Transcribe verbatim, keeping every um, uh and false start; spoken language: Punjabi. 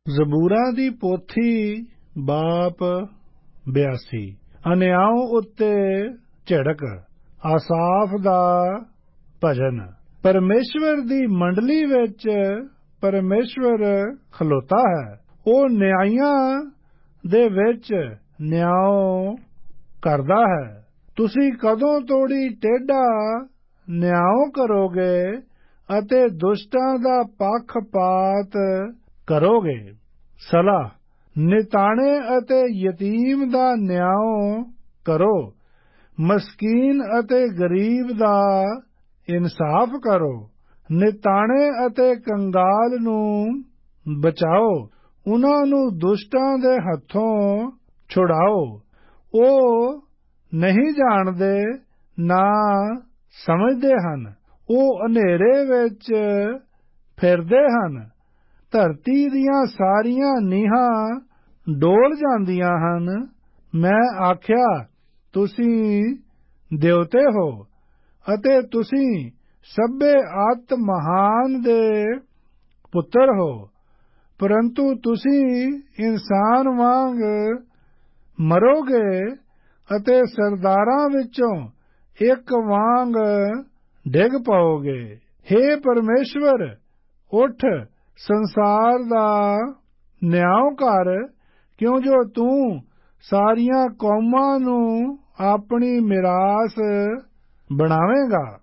ਜ਼ਬੂਰਾਂ ਦੀ ਪੋਥੀ ਬਾਪ ਬਿਆਸੀ। ਅਨਿਆਉ ਉੱਤੇ ਝਿੜਕ ਆਸਾਫ ਦਾ ਭਜਨ। ਪਰਮੇਸ਼ਵਰ ਦੀ ਮੰਡਲੀ ਵਿੱਚ ਪਰਮੇਸ਼ਵਰ ਖਲੋਤਾ ਹੈ। ਉਹ ਨਿਆਂਇਆਂ ਦੇ ਵਿੱਚ ਨਿਆਂ ਕਰਦਾ ਹੈ। ਤੁਸੀਂ ਕਦੋਂ ਤੋੜੀ ਟੇਢਾ ਨਿਆਂ ਕਰੋਗੇ ਅਤੇ ਦੁਸ਼ਟਾਂ ਦਾ ਪੱਖਪਾਤ ਕਰੋਗੇ। ਸਲਾਹ। ਨਿਤਾਣੇ ਅਤੇ ਯਤੀਮ ਦਾ ਨਿਆਂ ਕਰੋ। ਮਸਕੀਨ ਅਤੇ ਗਰੀਬ ਦਾ ਇਨਸਾਫ ਕਰੋ। ਨਿਤਾਣੇ ਅਤੇ ਕੰਗਾਲ ਨੂੰ ਬਚਾਓ। ਉਨ੍ਹਾਂ ਨੂੰ ਦੁਸ਼ਟਾਂ ਦੇ ਹੱਥੋਂ ਛੁਡਾਓ। ਉਹ ਨਹੀਂ ਜਾਣਦੇ ਨਾ ਸਮਝਦੇ ਹਨ। ਉਹ ਹਨੇਰੇ ਵਿੱਚ ਫਿਰਦੇ ਹਨ। ਧਰਤੀ ਦੀਆਂ ਸਾਰੀਆਂ ਨੀਹਾਂ ਡੋਲ ਜਾਂਦੀਆਂ ਹਨ। ਮੈਂ ਆਖਿਆ, ਤੁਸੀਂ ਦੇਵਤੇ ਹੋ ਅਤੇ ਤੁਸੀਂ ਸਭੇ ਅਤਿ ਮਹਾਨ ਦੇ ਪੁੱਤਰ ਹੋ, ਪਰੰਤੂ ਤੁਸੀਂ ਇਨਸਾਨ ਵਾਂਗ ਮਰੋਗੇ ਅਤੇ ਸਰਦਾਰਾਂ ਵਿੱਚੋਂ ਇੱਕ ਵਾਂਗ ਡਿੱਗ ਪਓਗੇ। ਹੇ ਪਰਮੇਸ਼ਵਰ, ਉੱਠ, ਸੰਸਾਰ ਦਾ ਨਿਆਂ ਕਰ, ਕਿਉਂ ਜੋ ਤੂੰ ਸਾਰੀਆਂ ਕੌਮਾਂ ਨੂੰ ਆਪਣੀ ਮਿਰਾਸ ਬਣਾਵੇਂਗਾ।